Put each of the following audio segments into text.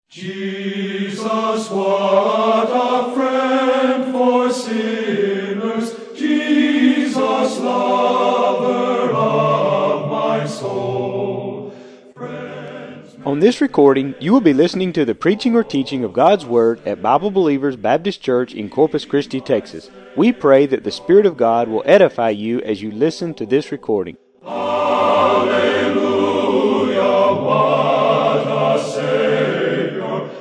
Jesus, what a friend for sinners, Jesus, lover of my soul. On this recording, you will be listening to the preaching or teaching of God's Word at Bible Believers Baptist Church in Corpus Christi, Texas. We pray that the Spirit of God will edify you as you listen to this recording. Hallelujah, what a Savior.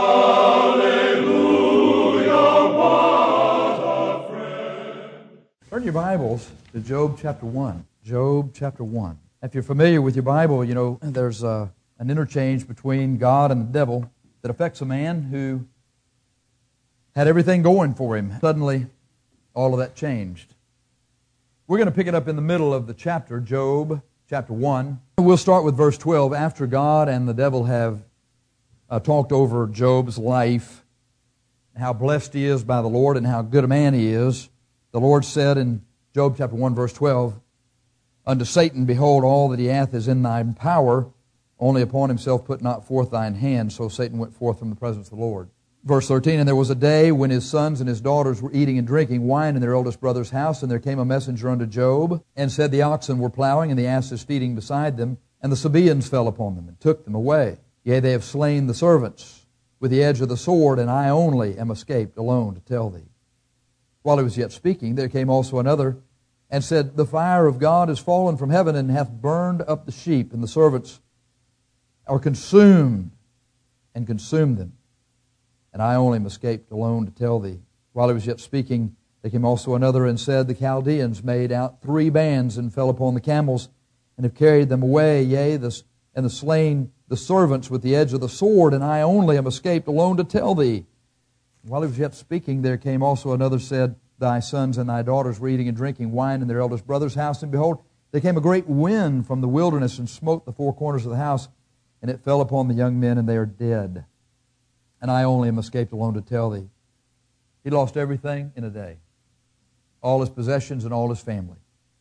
Hallelujah, what a friend. Turn your Bibles to Job chapter 1. Job chapter 1. If you're familiar with your Bible, you know there's an interchange between God and the devil that affects a man who had everything going for him. Suddenly, all of that changed. We're going to pick it up in the middle of the chapter, Job chapter 1. We'll start with verse 12. After God and the devil have talked over Job's life, how blessed he is by the Lord and how good a man he is, the Lord said in Job chapter 1, verse 12, "Unto Satan, behold, all that he hath is in thine power, only upon himself put not forth thine hand." So Satan went forth from the presence of the Lord. Verse 13, "And there was a day when his sons and his daughters were eating and drinking wine in their oldest brother's house, and there came a messenger unto Job, and said, The oxen were plowing, and the asses feeding beside them, and the Sabaeans fell upon them, and took them away. Yea, they have slain the servants with the edge of the sword, and I only am escaped alone to tell thee. While he was yet speaking, there came also another, and said, The fire of God is fallen from heaven, and hath burned up the sheep, and the servants are consumed, and consumed them. And I only am escaped alone to tell thee. While he was yet speaking, there came also another, and said, The Chaldeans made out 3 bands, and fell upon the camels, and have carried them away, yea, and the slain the servants with the edge of the sword, and I only am escaped alone to tell thee. While he was yet speaking, there came also another, said, Thy sons and thy daughters were eating and drinking wine in their eldest brother's house, and behold, there came a great wind from the wilderness, and smote the 4 corners of the house, and it fell upon the young men, and they are dead. And I only am escaped alone to tell thee." He lost everything in a day, all his possessions and all his family.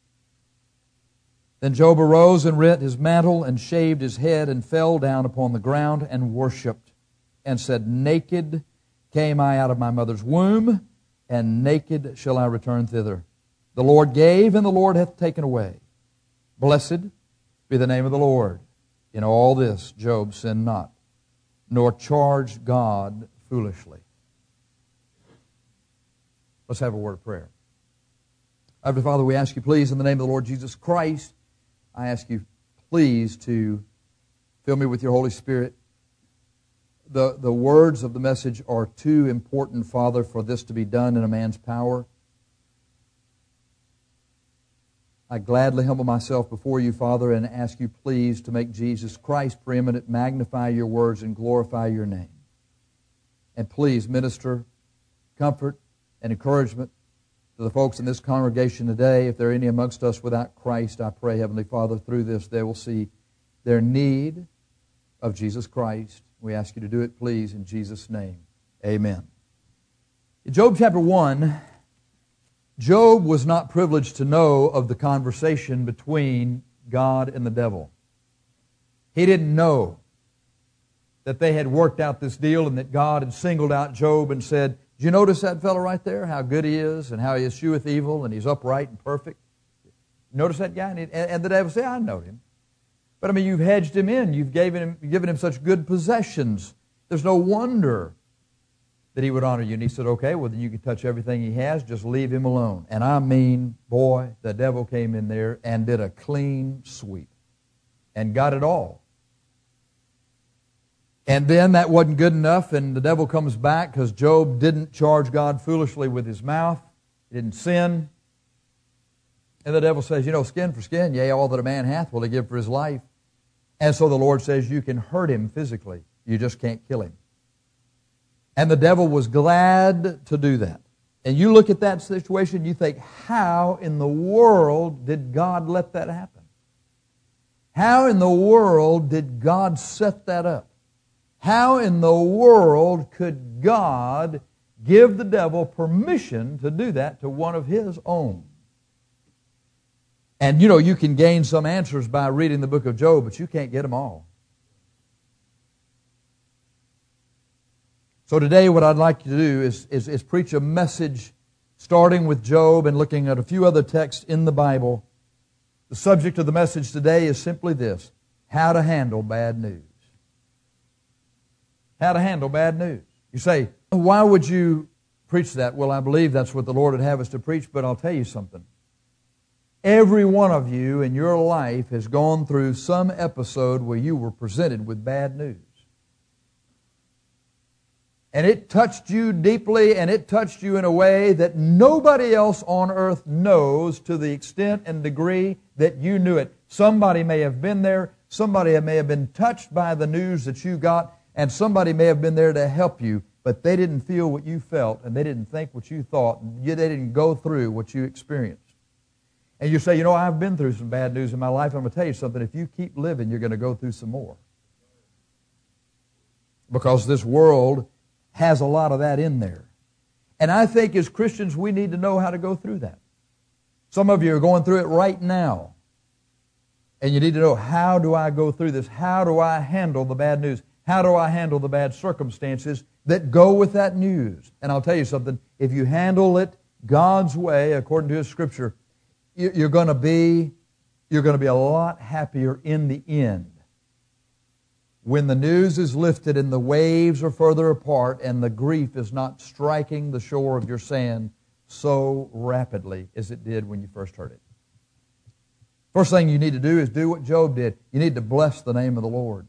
Then Job arose and rent his mantle, and shaved his head, and fell down upon the ground, and worshipped, and said, Naked came I out of my mother's womb, and naked shall I return thither. The Lord gave, and the Lord hath taken away. Blessed be the name of the Lord. In all this Job sinned not, nor charged God foolishly. Let's have a word of prayer. Heavenly Father, we ask you please in the name of the Lord Jesus Christ, I ask you please to fill me with your Holy Spirit. The words of the message are too important, Father, for this to be done in a man's power. I gladly humble myself before you, Father, and ask you please to make Jesus Christ preeminent, magnify your words, and glorify your name. And please minister comfort and encouragement to the folks in this congregation today. If there are any amongst us without Christ, I pray, Heavenly Father, through this they will see their need of Jesus Christ. We ask you to do it, please, in Jesus' name. Amen. In Job chapter 1, Job was not privileged to know of the conversation between God and the devil. He didn't know that they had worked out this deal and that God had singled out Job and said, "Did you notice that fellow right there, how good he is and how he escheweth evil and he's upright and perfect? Notice that guy?" And the devil said, "I know him." But I mean, you've hedged him in. You've given him such good possessions. There's no wonder that he would honor you. And he said, "Okay, well, then you can touch everything he has. Just leave him alone." And I mean, boy, the devil came in there and did a clean sweep and got it all. And then that wasn't good enough, and the devil comes back because Job didn't charge God foolishly with his mouth. He didn't sin. And the devil says, skin for skin, yea, all that a man hath will he give for his life. And so the Lord says, you can hurt him physically. You just can't kill him. And the devil was glad to do that. And you look at that situation, you think, how in the world did God let that happen? How in the world did God set that up? How in the world could God give the devil permission to do that to one of his own? And you can gain some answers by reading the book of Job, but you can't get them all. So today what I'd like you to do is preach a message starting with Job and looking at a few other texts in the Bible. The subject of the message today is simply this: how to handle bad news. How to handle bad news. You say, why would you preach that? Well, I believe that's what the Lord would have us to preach, but I'll tell you something. Every one of you in your life has gone through some episode where you were presented with bad news. And it touched you deeply, and it touched you in a way that nobody else on earth knows to the extent and degree that you knew it. Somebody may have been there, somebody may have been touched by the news that you got, and somebody may have been there to help you, but they didn't feel what you felt, and they didn't think what you thought, and they didn't go through what you experienced. And you say, I've been through some bad news in my life. I'm going to tell you something. If you keep living, you're going to go through some more. Because this world has a lot of that in there. And I think as Christians, we need to know how to go through that. Some of you are going through it right now. And you need to know, how do I go through this? How do I handle the bad news? How do I handle the bad circumstances that go with that news? And I'll tell you something. If you handle it God's way, according to His Scripture, you're going to be a lot happier in the end. When the news is lifted and the waves are further apart and the grief is not striking the shore of your sand so rapidly as it did when you first heard it. First thing you need to do is do what Job did. You need to bless the name of the Lord.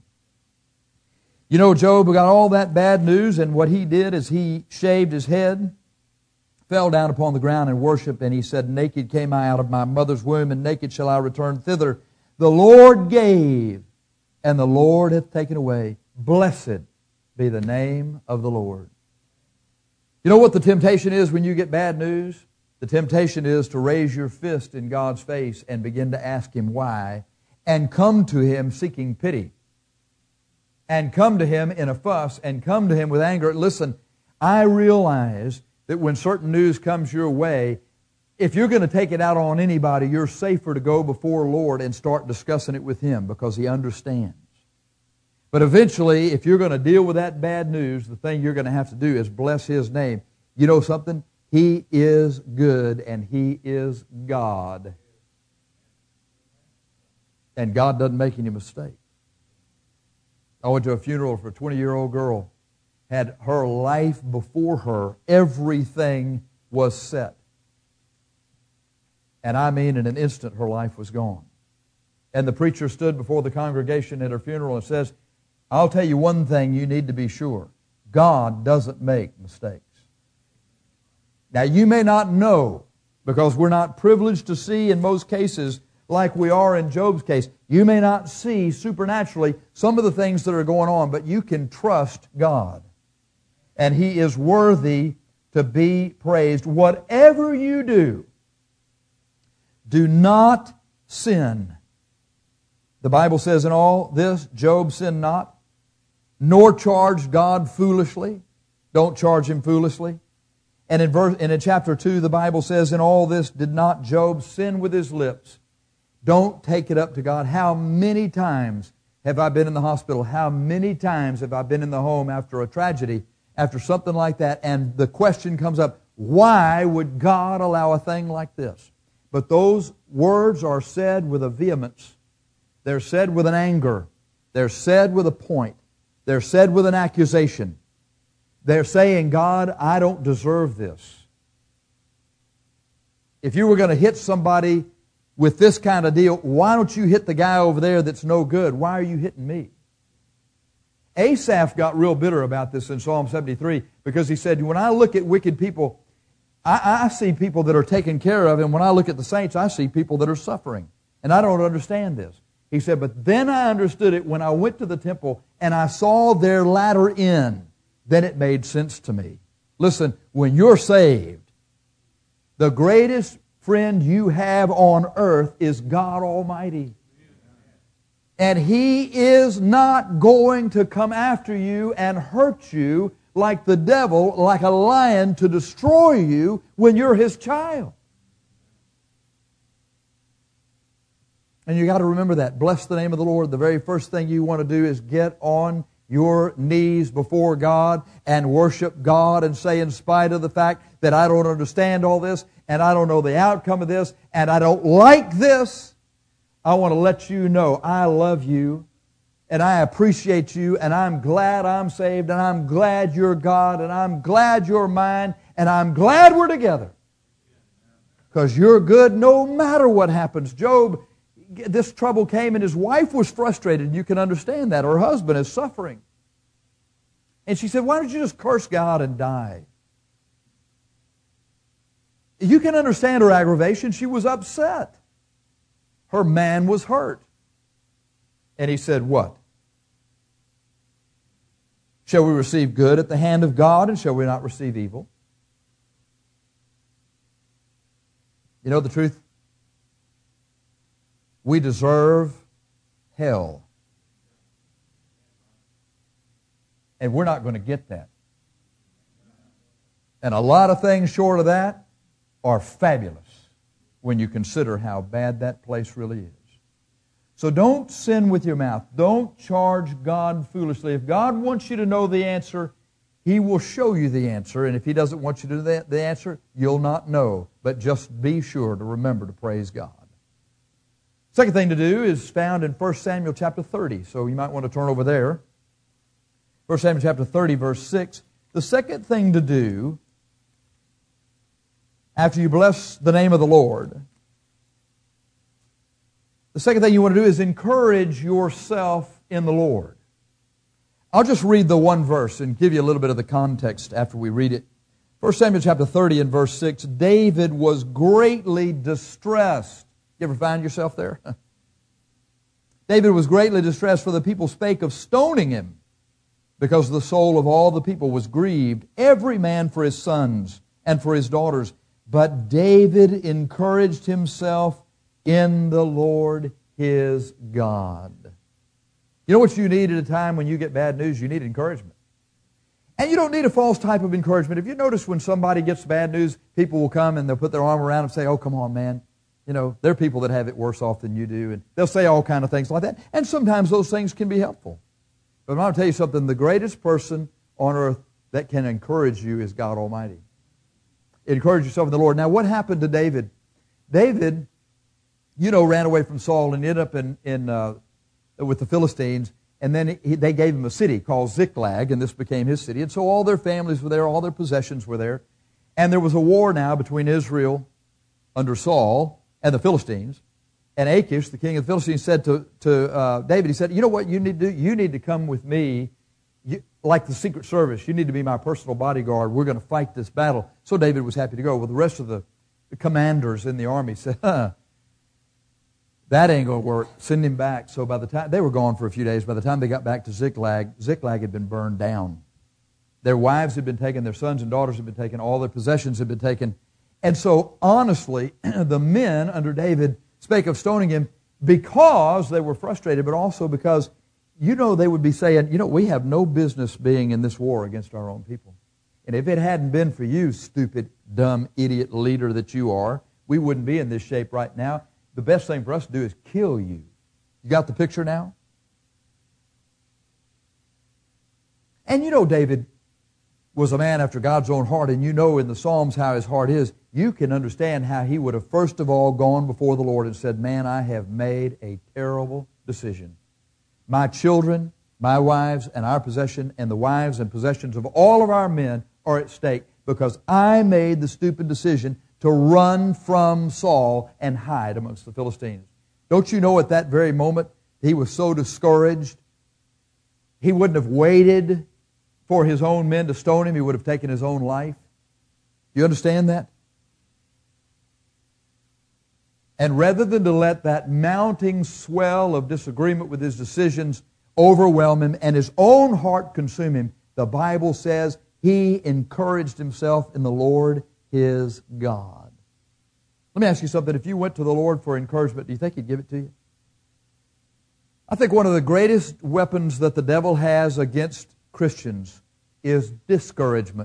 Job got all that bad news, and what he did is he shaved his head, fell down upon the ground and worshiped, and he said, naked came I out of my mother's womb, and naked shall I return thither. The Lord gave, and the Lord hath taken away. Blessed be the name of the Lord. You know what the temptation is when you get bad news? The temptation is to raise your fist in God's face and begin to ask Him why, and come to Him seeking pity, and come to Him in a fuss, and come to Him with anger. Listen, I realize that when certain news comes your way, if you're going to take it out on anybody, you're safer to go before the Lord and start discussing it with Him, because He understands. But eventually, if you're going to deal with that bad news, the thing you're going to have to do is bless His name. You know something? He is good, and He is God. And God doesn't make any mistakes. I went to a funeral for a 20-year-old girl. Had her life before her. Everything was set. And I mean, in an instant, her life was gone. And the preacher stood before the congregation at her funeral and says, I'll tell you one thing you need to be sure. God doesn't make mistakes. Now, you may not know, because we're not privileged to see in most cases like we are in Job's case. You may not see supernaturally some of the things that are going on, but you can trust God. And He is worthy to be praised. Whatever you do, do not sin. The Bible says in all this, Job sinned not, nor charged God foolishly. Don't charge Him foolishly. And in chapter 2, the Bible says, in all this did not Job sin with his lips. Don't take it up to God. How many times have I been in the hospital? How many times have I been in the home after a tragedy, after something like that, and the question comes up, why would God allow a thing like this? But those words are said with a vehemence. They're said with an anger. They're said with a point. They're said with an accusation. They're saying, God, I don't deserve this. If you were going to hit somebody with this kind of deal, why don't you hit the guy over there that's no good? Why are you hitting me? Asaph got real bitter about this in Psalm 73, because he said, when I look at wicked people, I see people that are taken care of, and when I look at the saints, I see people that are suffering. And I don't understand this. He said, but then I understood it when I went to the temple and I saw their latter end. Then it made sense to me. Listen, when you're saved, the greatest friend you have on earth is God Almighty. And He is not going to come after you and hurt you like the devil, like a lion, to destroy you when you're His child. And you got to remember that. Bless the name of the Lord. The very first thing you want to do is get on your knees before God and worship God and say, in spite of the fact that I don't understand all this and I don't know the outcome of this and I don't like this, I want to let you know I love you and I appreciate you and I'm glad I'm saved and I'm glad you're God and I'm glad you're mine and I'm glad we're together. Because you're good no matter what happens. Job, this trouble came and his wife was frustrated. You can understand that. Her husband is suffering. And she said, why don't you just curse God and die? You can understand her aggravation. She was upset. Her man was hurt. And he said, what? Shall we receive good at the hand of God and shall we not receive evil? You know the truth? We deserve hell. And we're not going to get that. And a lot of things short of that are fabulous when you consider how bad that place really is. So don't sin with your mouth. Don't charge God foolishly. If God wants you to know the answer, He will show you the answer. And if He doesn't want you to know the answer, you'll not know. But just be sure to remember to praise God. Second thing to do is found in 1 Samuel chapter 30. So you might want to turn over there. 1 Samuel chapter 30, verse 6. The second thing to do after you bless the name of the Lord, the second thing you want to do is encourage yourself in the Lord. I'll just read the one verse and give you a little bit of the context after we read it. 1 Samuel chapter 30 and verse 6, David was greatly distressed. You ever find yourself there? David was greatly distressed, for the people spake of stoning him, because the soul of all the people was grieved, every man for his sons and for his daughters. But David encouraged himself in the Lord his God. You know what you need at a time when you get bad news? You need encouragement. And you don't need a false type of encouragement. If you notice when somebody gets bad news, people will come and they'll put their arm around and say, oh, come on, man. You know, there are people that have it worse off than you do. And they'll say all kind of things like that. And sometimes those things can be helpful. But I'm going to tell you something. The greatest person on earth that can encourage you is God Almighty. Encourage yourself in the Lord. Now, what happened to David? David, ran away from Saul and ended up with the Philistines. And then they gave him a city called Ziklag, and this became his city. And so all their families were there, all their possessions were there. And there was a war now between Israel under Saul and the Philistines. And Achish, the king of the Philistines, said to David, he said, you know what you need to do? You need to come with me like the Secret Service. You need to be my personal bodyguard. We're going to fight this battle. So David was happy to go. Well, the rest of the commanders in the army said, that ain't going to work. Send him back. So by the time, they were gone for a few days. By the time they got back to Ziklag, Ziklag had been burned down. Their wives had been taken, their sons and daughters had been taken, all their possessions had been taken. And so, honestly, the men under David spake of stoning him because they were frustrated, but also because, they would be saying, we have no business being in this war against our own people. And if it hadn't been for you, stupid, dumb, idiot leader that you are, we wouldn't be in this shape right now. The best thing for us to do is kill you. You got the picture now? And David was a man after God's own heart, and in the Psalms how his heart is. You can understand how he would have first of all gone before the Lord and said, man, I have made a terrible decision. My children, my wives, and our possession, and the wives and possessions of all of our men are at stake because I made the stupid decision to run from Saul and hide amongst the Philistines. Don't you know at that very moment he was so discouraged, he wouldn't have waited for his own men to stone him. He would have taken his own life. Do you understand that? And rather than to let that mounting swell of disagreement with his decisions overwhelm him and his own heart consume him, the Bible says he encouraged himself in the Lord his God. Let me ask you something. If you went to the Lord for encouragement, do you think He'd give it to you? I think one of the greatest weapons that the devil has against Christians is discouragement.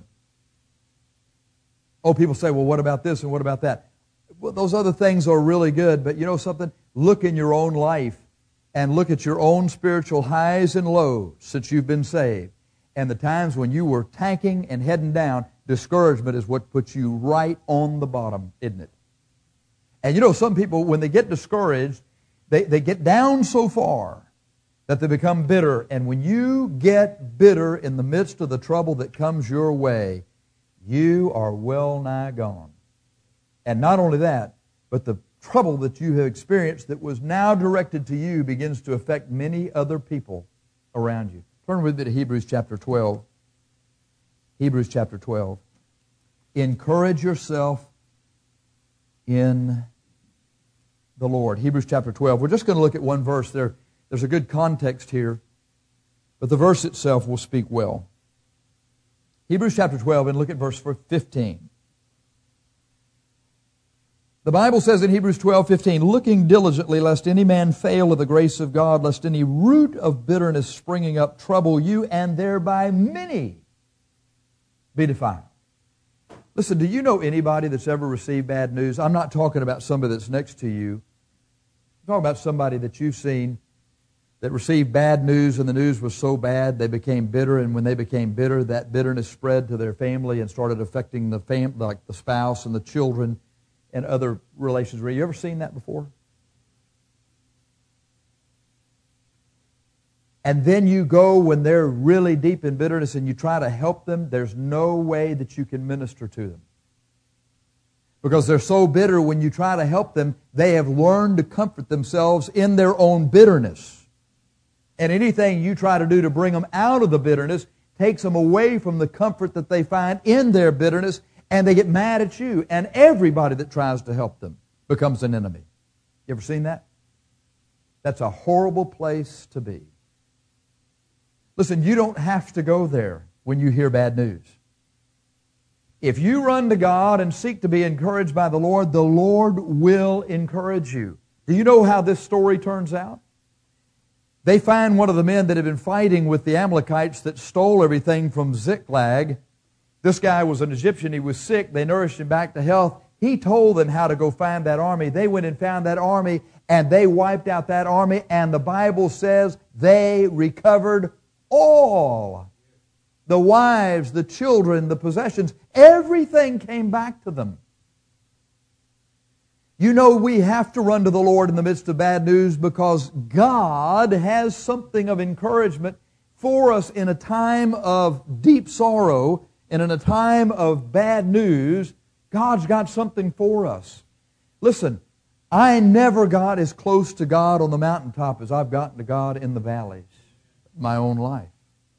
Oh, people say, well, what about this and what about that? Well, those other things are really good, but you know something? Look in your own life and look at your own spiritual highs and lows since you've been saved, and the times when you were tanking and heading down, discouragement is what puts you right on the bottom, isn't it? And you know, some people, when they get discouraged, they get down so far that they become bitter. And when you get bitter in the midst of the trouble that comes your way, you are well nigh gone. And not only that, but the trouble that you have experienced that was now directed to you begins to affect many other people around you. Turn with me to Hebrews chapter 12. Hebrews chapter 12. Encourage yourself in the Lord. Hebrews chapter 12. We're just going to look at one verse there. There's a good context here, but the verse itself will speak well. Hebrews chapter 12, and look at verse 15. The Bible says in Hebrews 12:15, looking diligently lest any man fail of the grace of God, lest any root of bitterness springing up trouble you, and thereby many be defiled. Listen, do you know anybody that's ever received bad news? I'm not talking about somebody that's next to you. I'm talking about somebody that you've seen that received bad news, and the news was so bad they became bitter, and when they became bitter, that bitterness spread to their family and started affecting the like the spouse and the children and other relations. Have you ever seen that before? And then you go when they're really deep in bitterness and you try to help them, there's no way that you can minister to them. Because they're so bitter, when you try to help them, they have learned to comfort themselves in their own bitterness. And anything you try to do to bring them out of the bitterness takes them away from the comfort that they find in their bitterness, and they get mad at you. And everybody that tries to help them becomes an enemy. You ever seen that? That's a horrible place to be. Listen, you don't have to go there when you hear bad news. If you run to God and seek to be encouraged by the Lord will encourage you. Do you know how this story turns out? They find one of the men that had been fighting with the Amalekites that stole everything from Ziklag. This guy was an Egyptian. He was sick. They nourished him back to health. He told them how to go find that army. They went and found that army, and they wiped out that army, and the Bible says they recovered all. The wives, the children, the possessions, everything came back to them. You know, we have to run to the Lord in the midst of bad news because God has something of encouragement for us in a time of deep sorrow and in a time of bad news. God's got something for us. Listen, I never got as close to God on the mountaintop as I've gotten to God in the valleys of my own life.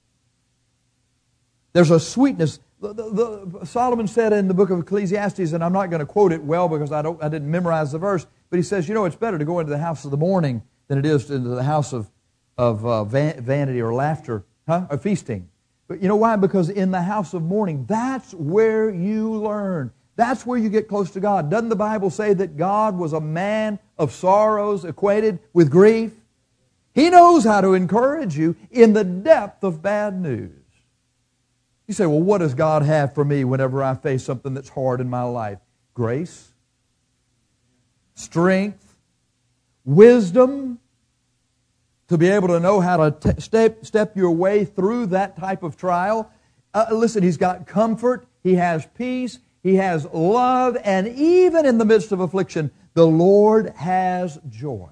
There's a sweetness. Solomon said in the book of Ecclesiastes, and I'm not going to quote it well because I didn't memorize the verse, but he says, you know, it's better to go into the house of the mourning than it is into the house of vanity or laughter, or feasting. But you know why? Because in the house of mourning, that's where you learn. That's where you get close to God. Doesn't the Bible say that God was a man of sorrows, acquainted with grief? He knows how to encourage you in the depth of bad news. You say, well, what does God have for me whenever I face something that's hard in my life? Grace, strength, wisdom, to be able to know how to step your way through that type of trial. Listen, He's got comfort, He has peace, He has love, and even in the midst of affliction, the Lord has joy.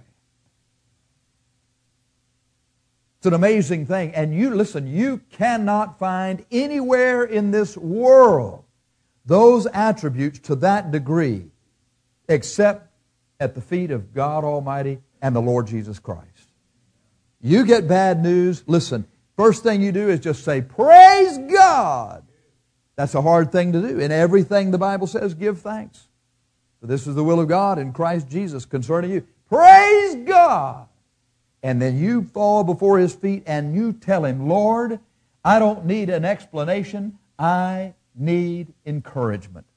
It's an amazing thing. And you cannot find anywhere in this world those attributes to that degree except at the feet of God Almighty and the Lord Jesus Christ. You get bad news, listen, first thing you do is just say, praise God. That's a hard thing to do. In everything the Bible says, give thanks. For this is the will of God in Christ Jesus concerning you. Praise God. And then you fall before His feet and you tell Him, Lord, I don't need an explanation. I need encouragement.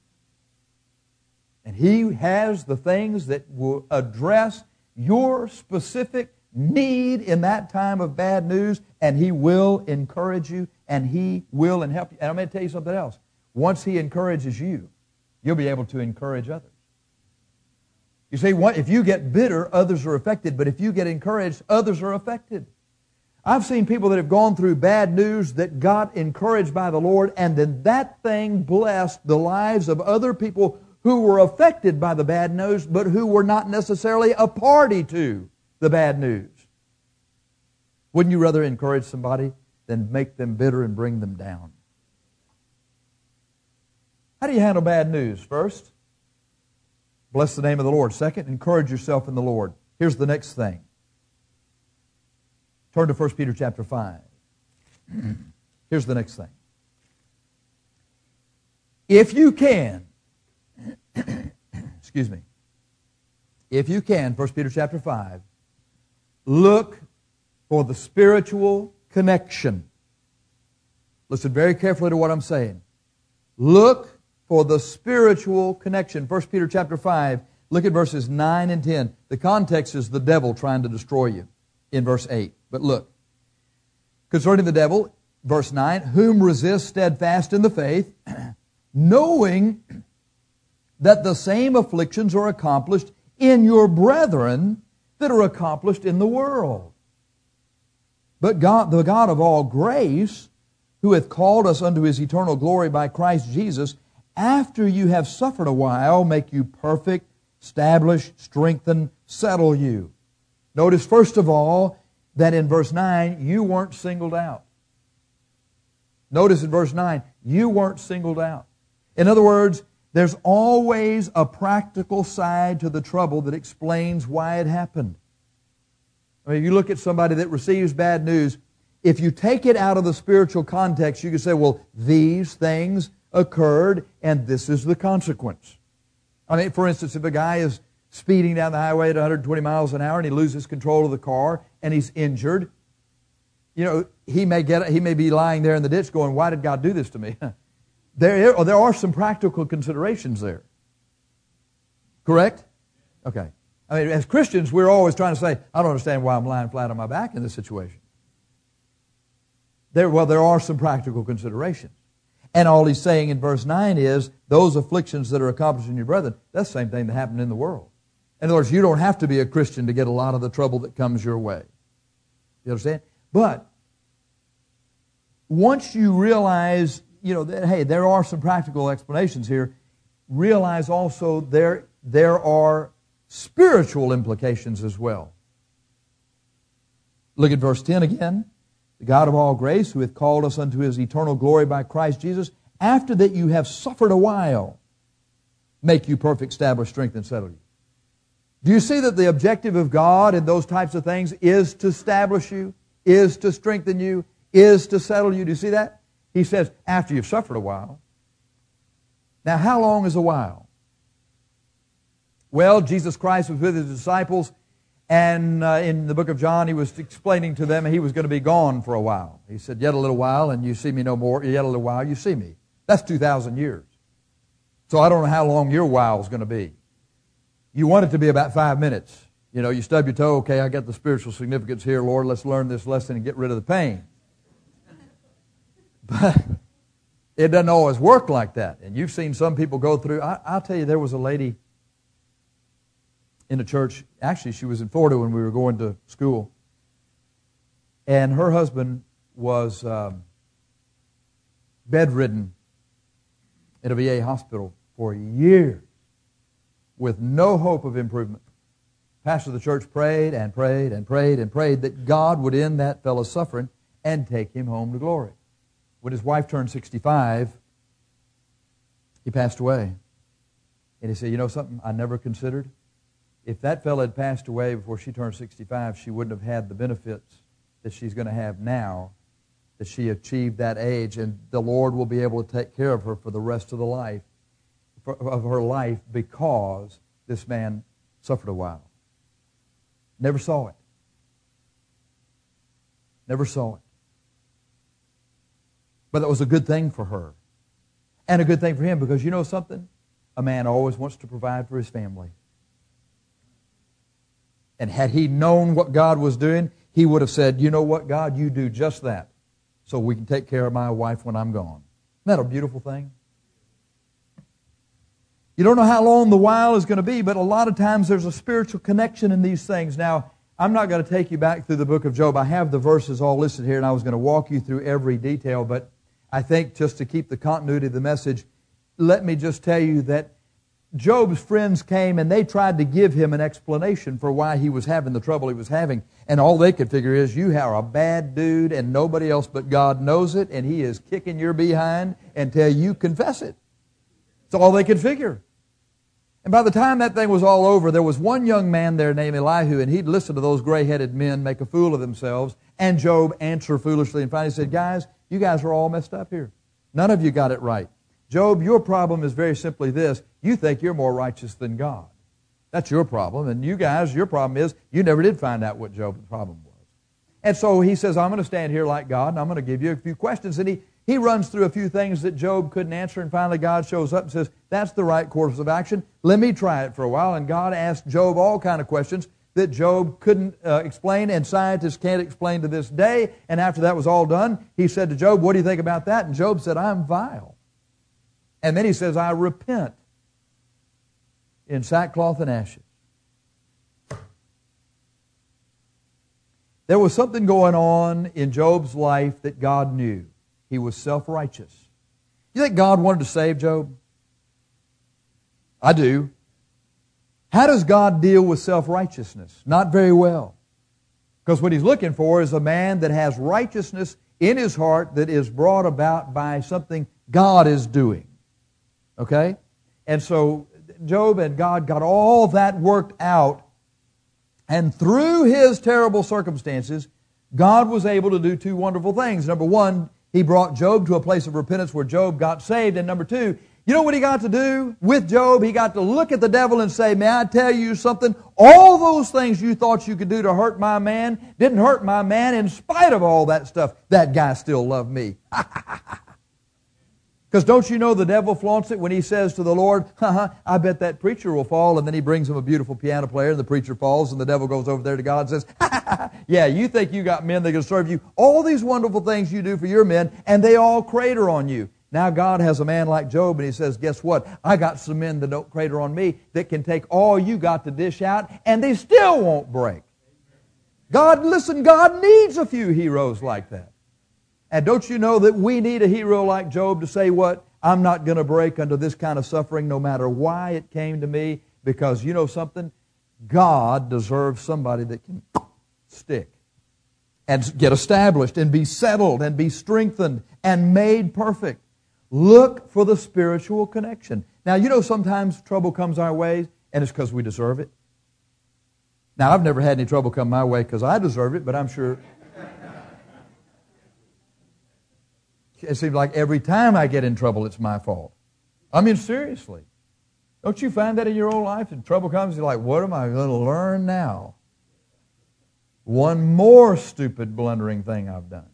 And He has the things that will address your specific need in that time of bad news, and He will encourage you, and He will help you. And I'm going to tell you something else. Once He encourages you, you'll be able to encourage others. You see, if you get bitter, others are affected. But if you get encouraged, others are affected. I've seen people that have gone through bad news that got encouraged by the Lord, and then that thing blessed the lives of other people who were affected by the bad news, but who were not necessarily a party to the bad news. Wouldn't you rather encourage somebody than make them bitter and bring them down? How do you handle bad news? First, bless the name of the Lord. Second, encourage yourself in the Lord. Here's the next thing. Turn to 1 Peter chapter 5. Here's the next thing. If you can, excuse me, if you can, 1 Peter chapter 5, look for the spiritual connection. Listen very carefully to what I'm saying. Look for the spiritual connection. 1 Peter chapter 5, look at verses 9 and 10. The context is the devil trying to destroy you in verse 8. But look, concerning the devil, verse 9, whom resist steadfast in the faith, knowing that the same afflictions are accomplished in your brethren that are accomplished in the world. But God, the God of all grace, who hath called us unto His eternal glory by Christ Jesus, after you have suffered a while, make you perfect, establish, strengthen, settle you. Notice, first of all, that in verse 9, you weren't singled out. Notice in verse 9, you weren't singled out. In other words, there's always a practical side to the trouble that explains why it happened. I mean, you look at somebody that receives bad news, if you take it out of the spiritual context, you can say, well, these things occurred and this is the consequence. I mean, for instance, if a guy is speeding down the highway at 120 miles an hour and he loses control of the car and he's injured, you know, he may be lying there in the ditch going, why did God do this to me? There are some practical considerations there. Correct? Okay. I mean, as Christians, we're always trying to say, I don't understand why I'm lying flat on my back in this situation. There are some practical considerations. And all he's saying in verse 9 is, those afflictions that are accomplished in your brethren, that's the same thing that happened in the world. In other words, you don't have to be a Christian to get a lot of the trouble that comes your way. You understand? But once you realize, you know, that, hey, there are some practical explanations here, realize also there are spiritual implications as well. Look at verse 10 again. The God of all grace, who hath called us unto His eternal glory by Christ Jesus, after that you have suffered a while, make you perfect, establish, strengthen, settle you. Do you see that the objective of God in those types of things is to establish you, is to strengthen you, is to settle you? Do you see that? He says, after you've suffered a while. Now, how long is a while? Well, Jesus Christ was with His disciples, and in the book of John, He was explaining to them He was going to be gone for a while. He said, yet a little while, and you see me no more. Yet a little while, you see me. That's 2,000 years. So I don't know how long your while is going to be. You want it to be about 5 minutes. You know, you stub your toe, okay, I got the spiritual significance here, Lord, let's learn this lesson and get rid of the pain. But it doesn't always work like that. And you've seen some people go through, I'll tell you, there was a lady in a church, actually she was in Florida when we were going to school, and her husband was bedridden at a VA hospital for years with no hope of improvement. Pastor of the church prayed and prayed and prayed and prayed that God would end that fellow's suffering and take him home to glory. When his wife turned 65, he passed away. And he said, you know something I never considered? If that fellow had passed away before she turned 65, she wouldn't have had the benefits that she's going to have now that she achieved that age, and the Lord will be able to take care of her for the rest of the life, of her life, because this man suffered a while. Never saw it. Never saw it. But that was a good thing for her. And a good thing for him, because you know something? A man always wants to provide for his family. And had he known what God was doing, he would have said, you know what, God, you do just that, so we can take care of my wife when I'm gone. Isn't that a beautiful thing? You don't know how long the while is going to be, but a lot of times there's a spiritual connection in these things. Now, I'm not going to take you back through the book of Job. I have the verses all listed here, and I was going to walk you through every detail, but I think just to keep the continuity of the message, let me just tell you that Job's friends came and they tried to give him an explanation for why he was having the trouble he was having. And all they could figure is, you are a bad dude and nobody else but God knows it, and He is kicking your behind until you confess it. That's all they could figure. And by the time that thing was all over, there was one young man there named Elihu, and he'd listen to those gray-headed men make a fool of themselves, and Job answer foolishly. And finally he said, guys, you guys are all messed up here. None of you got it right. Job, your problem is very simply this. You think you're more righteous than God. That's your problem. And you guys, your problem is you never did find out what Job's problem was. And so he says, I'm going to stand here like God, and I'm going to give you a few questions. And he runs through a few things that Job couldn't answer, and finally God shows up and says, that's the right course of action. Let me try it for a while. And God asked Job all kind of questions that Job couldn't explain, and scientists can't explain to this day. And after that was all done, he said to Job, what do you think about that? And Job said, I'm vile. And then he says, I repent in sackcloth and ashes. There was something going on in Job's life that God knew. He was self-righteous. You think God wanted to save Job? I do. How does God deal with self-righteousness? Not very well. Because what He's looking for is a man that has righteousness in his heart that is brought about by something God is doing. Okay? And so Job and God got all that worked out, and through his terrible circumstances, God was able to do two wonderful things. Number one, He brought Job to a place of repentance where Job got saved. And number two, you know what He got to do with Job? He got to look at the devil and say, may I tell you something? All those things you thought you could do to hurt my man didn't hurt my man. In spite of all that stuff, that guy still loved me. Because don't you know the devil flaunts it when he says to the Lord, I bet that preacher will fall, and then he brings him a beautiful piano player, and the preacher falls, and the devil goes over there to God and says, yeah, you think you got men that can serve you. All these wonderful things you do for your men, and they all crater on you. Now God has a man like Job, and He says, guess what? I got some men that don't crater on me that can take all you got to dish out, and they still won't break. God, listen, God needs a few heroes like that. And don't you know that we need a hero like Job to say what? I'm not going to break under this kind of suffering no matter why it came to me, because you know something? God deserves somebody that can stick and get established and be settled and be strengthened and made perfect. Look for the spiritual connection. Now, you know sometimes trouble comes our way and it's because we deserve it. Now, I've never had any trouble come my way because I deserve it, but I'm sure it seems like every time I get in trouble, it's my fault. I mean, seriously. Don't you find that in your own life? And trouble comes, you're like, what am I going to learn now? One more stupid, blundering thing I've done.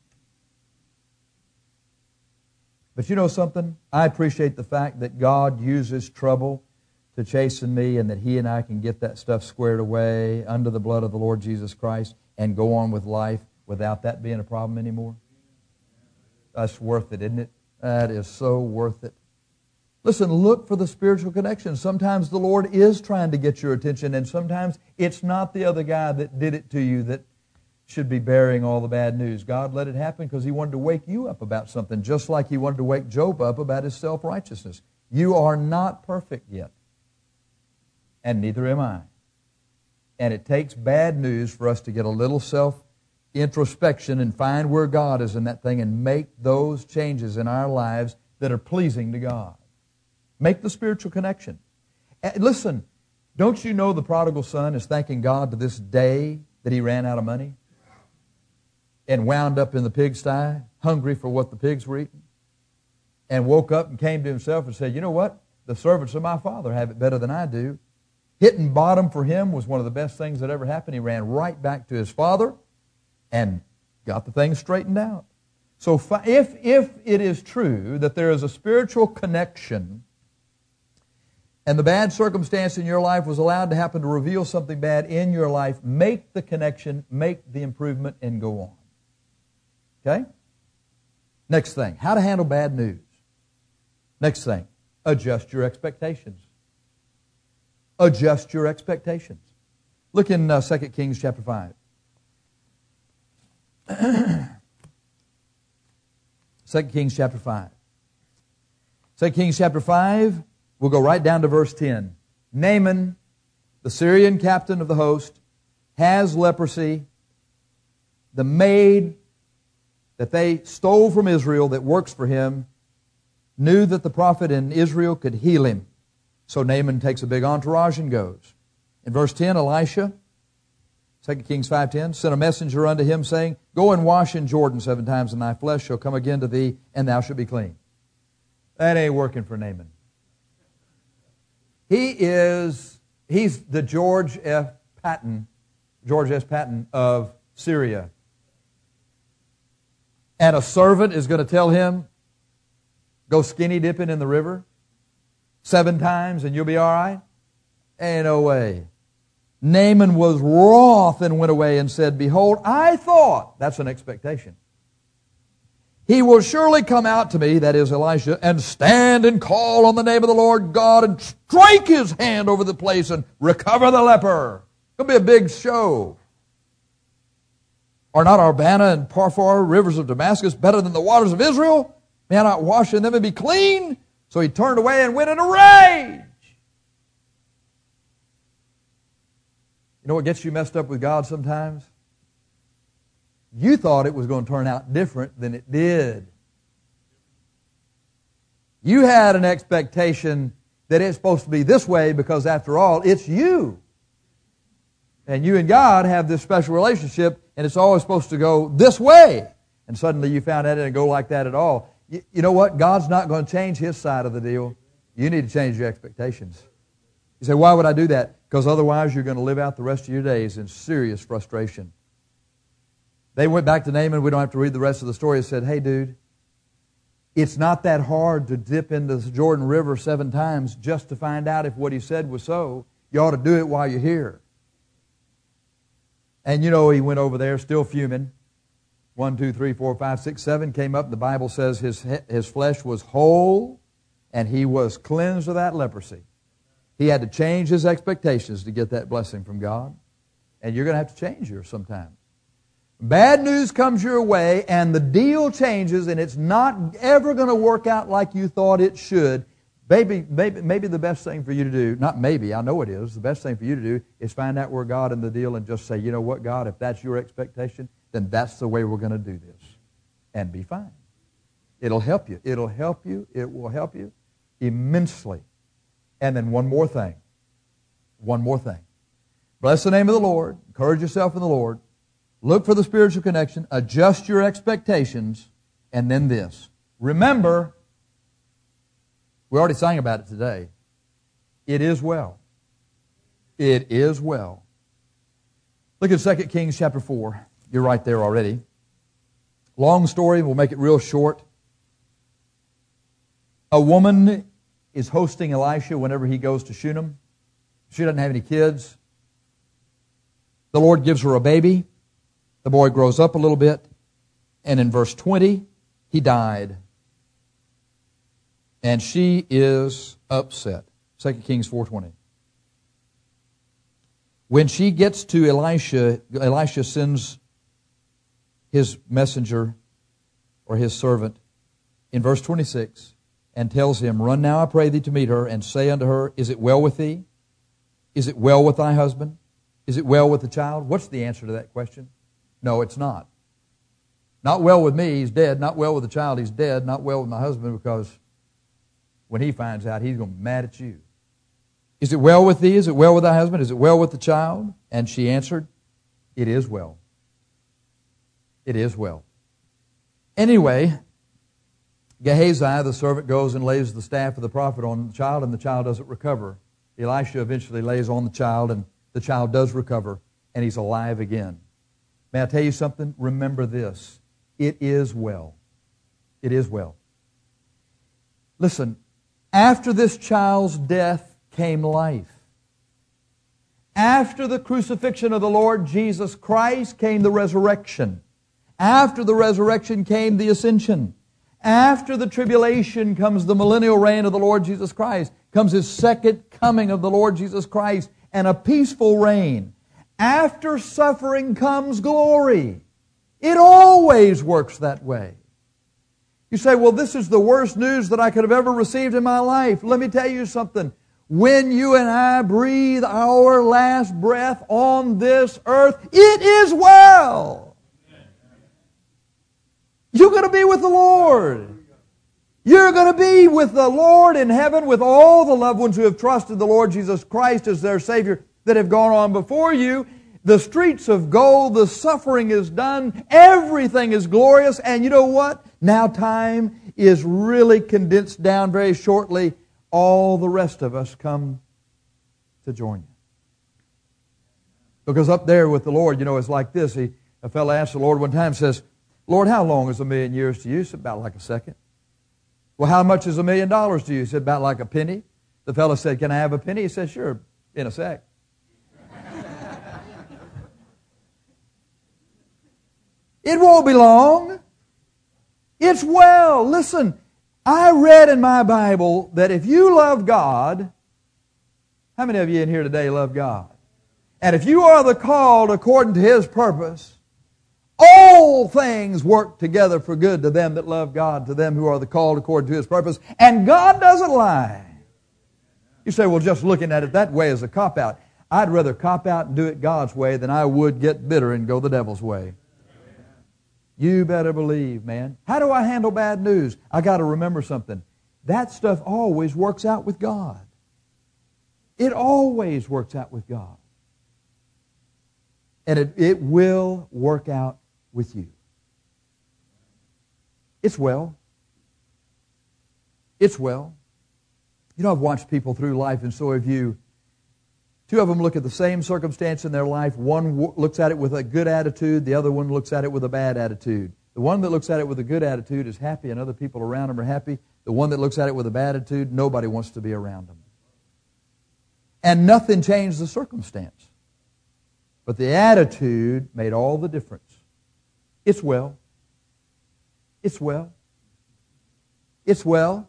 But you know something? I appreciate the fact that God uses trouble to chasten me, and that He and I can get that stuff squared away under the blood of the Lord Jesus Christ and go on with life without that being a problem anymore. That's worth it, isn't it? That is so worth it. Listen, look for the spiritual connection. Sometimes the Lord is trying to get your attention, and sometimes it's not the other guy that did it to you that should be bearing all the bad news. God let it happen because He wanted to wake you up about something, just like He wanted to wake Job up about his self-righteousness. You are not perfect yet, and neither am I. And it takes bad news for us to get a little introspection and find where God is in that thing and make those changes in our lives that are pleasing to God. Make the spiritual connection. And listen, don't you know the prodigal son is thanking God to this day that he ran out of money and wound up in the pigsty, hungry for what the pigs were eating, and woke up and came to himself and said, you know what? The servants of my father have it better than I do. Hitting bottom for him was one of the best things that ever happened. He ran right back to his father and got the thing straightened out. So if it is true that there is a spiritual connection and the bad circumstance in your life was allowed to happen to reveal something bad in your life, make the connection, make the improvement, and go on. Okay? Next thing, how to handle bad news. Next thing, Adjust your expectations. Adjust your expectations. Look in 2 Kings chapter 5. 2 Kings chapter 5. 2 Kings chapter 5, we'll go right down to verse 10. Naaman, the Syrian captain of the host, has leprosy. The maid that they stole from Israel that works for him knew that the prophet in Israel could heal him. So Naaman takes a big entourage and goes. In verse 10, Elisha, 2 Kings 5:10, sent a messenger unto him, saying, Go and wash in Jordan 7 times, and thy flesh shall come again to thee, and thou shalt be clean. That ain't working for Naaman. He's the George S. Patton of Syria. And a servant is going to tell him, go skinny dipping in the river 7 times and you'll be all right? Ain't no way. Naaman was wroth and went away and said, Behold, I thought, that's an expectation, he will surely come out to me, that is Elisha, and stand and call on the name of the Lord God and strike his hand over the place and recover the leper. It'll be a big show. Are not Arbana and Parphar, rivers of Damascus, better than the waters of Israel? May I not wash in them and be clean? So he turned away and went in a rage. You know what gets you messed up with God sometimes? You thought it was going to turn out different than it did. You had an expectation that it's supposed to be this way because, after all, it's you. And you and God have this special relationship, and it's always supposed to go this way. And suddenly you found out it didn't go like that at all. You know what? God's not going to change His side of the deal. You need to change your expectations. You say, why would I do that? Because otherwise you're going to live out the rest of your days in serious frustration. They went back to Naaman. We don't have to read the rest of the story. He said, hey, dude, it's not that hard to dip into the Jordan River 7 times just to find out if what he said was so. You ought to do it while you're here. And you know, he went over there still fuming. 1, 2, 3, 4, 5, 6, 7 came up. The Bible says his flesh was whole and he was cleansed of that leprosy. He had to change his expectations to get that blessing from God. And you're going to have to change yours sometime. Bad news comes your way and the deal changes and it's not ever going to work out like you thought it should. Maybe the best thing for you to do, not maybe, I know it is, the best thing for you to do is find out where God in the deal and just say, you know what, God, if that's your expectation, then that's the way we're going to do this. And be fine. It'll help you. It'll help you. It will help you immensely. And then one more thing. One more thing. Bless the name of the Lord. Encourage yourself in the Lord. Look for the spiritual connection. Adjust your expectations. And then this. Remember, we already sang about it today. It is well. It is well. Look at 2 Kings chapter 4. You're right there already. Long story. We'll make it real short. A woman is hosting Elisha whenever he goes to Shunem. She doesn't have any kids. The Lord gives her a baby. The boy grows up a little bit. And in verse 20, he died. And she is upset. 2 Kings 4:20. When she gets to Elisha, Elisha sends his messenger or his servant in verse 26 and tells him, Run now, I pray thee, to meet her, and say unto her, Is it well with thee? Is it well with thy husband? Is it well with the child? What's the answer to that question? No, it's not. Not well with me, he's dead. Not well with the child, he's dead. Not well with my husband, because when he finds out, he's going to be mad at you. Is it well with thee? Is it well with thy husband? Is it well with the child? And she answered, It is well. It is well. Anyway, Gehazi, the servant, goes and lays the staff of the prophet on the child, and the child doesn't recover. Elisha eventually lays on the child, and the child does recover, and he's alive again. May I tell you something? Remember this. It is well. It is well. Listen, after this child's death came life. After the crucifixion of the Lord Jesus Christ came the resurrection. After the resurrection came the ascension. After the tribulation comes the millennial reign of the Lord Jesus Christ, comes His second coming of the Lord Jesus Christ, and a peaceful reign. After suffering comes glory. It always works that way. You say, well, this is the worst news that I could have ever received in my life. Let me tell you something. When you and I breathe our last breath on this earth, it is well. You're going to be with the Lord. You're going to be with the Lord in heaven with all the loved ones who have trusted the Lord Jesus Christ as their Savior that have gone on before you. The streets of gold, the suffering is done, everything is glorious, and you know what? Now time is really condensed down very shortly. All the rest of us come to join you. Because up there with the Lord, you know, it's like this. A fellow asked the Lord one time, says, Lord, how long is 1,000,000 years to you? He said, about like a second. Well, how much is $1 million to you? He said, about like a penny. The fellow said, can I have a penny? He said, sure, in a sec. It won't be long. It's well. Listen, I read in my Bible that if you love God, how many of you in here today love God? And if you are the called according to His purpose, all things work together for good to them that love God, to them who are the called according to His purpose. And God doesn't lie. You say, well, just looking at it that way is a cop-out. I'd rather cop out and do it God's way than I would get bitter and go the devil's way. You better believe, man. How do I handle bad news? I got to remember something. That stuff always works out with God. It always works out with God. And it will work out with you. It's well. It's well. You know, I've watched people through life, and so have you. Two of them look at the same circumstance in their life. One looks at it with a good attitude. The other one looks at it with a bad attitude. The one that looks at it with a good attitude is happy, and other people around him are happy. The one that looks at it with a bad attitude, nobody wants to be around him. And nothing changed the circumstance. But the attitude made all the difference. It's well. It's well. It's well.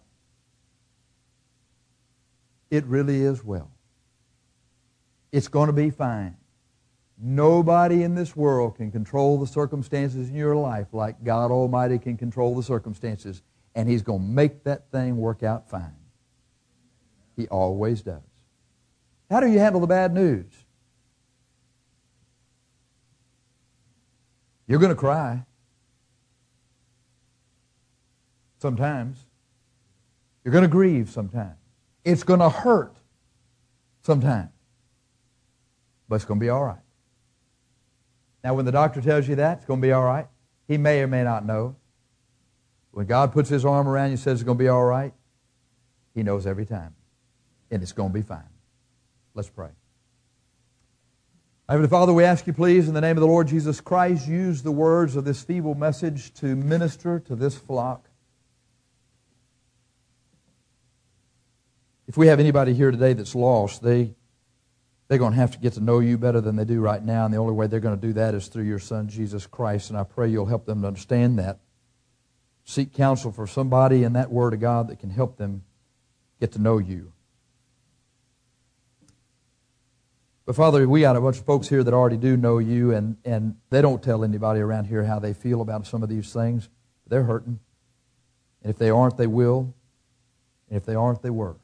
It really is well. It's going to be fine. Nobody in this world can control the circumstances in your life like God Almighty can control the circumstances. And He's going to make that thing work out fine. He always does. How do you handle the bad news? You're going to cry. Sometimes. You're going to grieve sometimes. It's going to hurt sometimes. But it's going to be all right. Now, when the doctor tells you that, it's going to be all right. He may or may not know. When God puts His arm around you and says it's going to be all right, He knows every time. And it's going to be fine. Let's pray. Heavenly Father, we ask you, please, in the name of the Lord Jesus Christ, use the words of this feeble message to minister to this flock. If we have anybody here today that's lost, they're going to have to get to know you better than they do right now, and the only way they're going to do that is through your Son, Jesus Christ, and I pray you'll help them to understand that. Seek counsel for somebody in that Word of God that can help them get to know you. But Father, we got a bunch of folks here that already do know you, and they don't tell anybody around here how they feel about some of these things. They're hurting. And if they aren't, they will. And if they aren't, they were.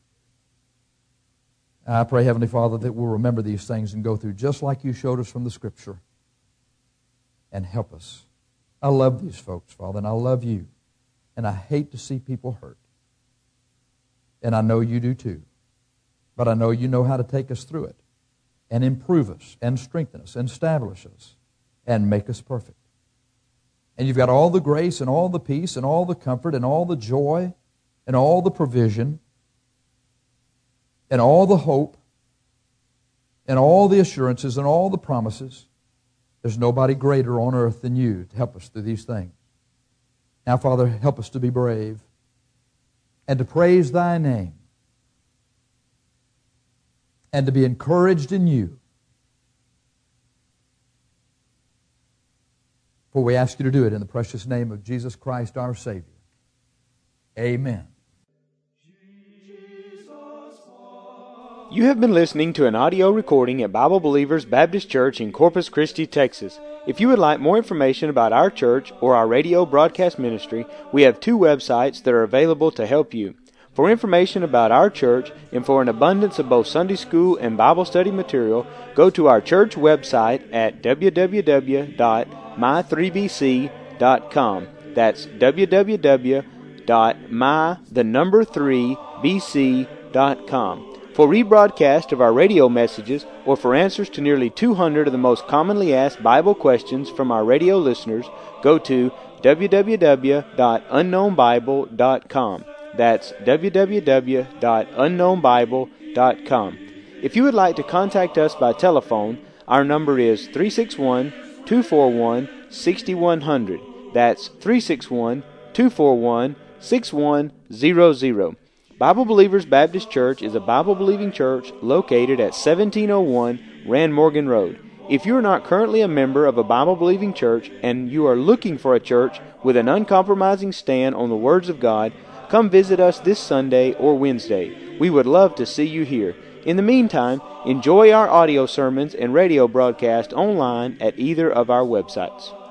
I pray, Heavenly Father, that we'll remember these things and go through just like you showed us from the Scripture. And help us. I love these folks, Father, and I love you. And I hate to see people hurt. And I know you do too. But I know you know how to take us through it. And improve us, and strengthen us, and establish us, and make us perfect. And you've got all the grace, and all the peace, and all the comfort, and all the joy, and all the provision, and all the hope, and all the assurances, and all the promises. There's nobody greater on earth than you to help us through these things. Now, Father, help us to be brave, and to praise Thy name, and to be encouraged in you. For we ask you to do it in the precious name of Jesus Christ, our Savior. Amen. You have been listening to an audio recording at Bible Believers Baptist Church in Corpus Christi, Texas. If you would like more information about our church or our radio broadcast ministry, we have 2 websites that are available to help you. For information about our church and for an abundance of both Sunday school and Bible study material, go to our church website at www.my3bc.com. That's www.my3bc.com. For rebroadcast of our radio messages or for answers to nearly 200 of the most commonly asked Bible questions from our radio listeners, go to www.unknownbible.com. That's www.unknownbible.com. If you would like to contact us by telephone, our number is 361-241-6100. That's 361-241-6100. Bible Believers Baptist Church is a Bible-believing church located at 1701 Rand Morgan Road. If you are not currently a member of a Bible-believing church and you are looking for a church with an uncompromising stand on the words of God, come visit us this Sunday or Wednesday. We would love to see you here. In the meantime, enjoy our audio sermons and radio broadcast online at either of our websites.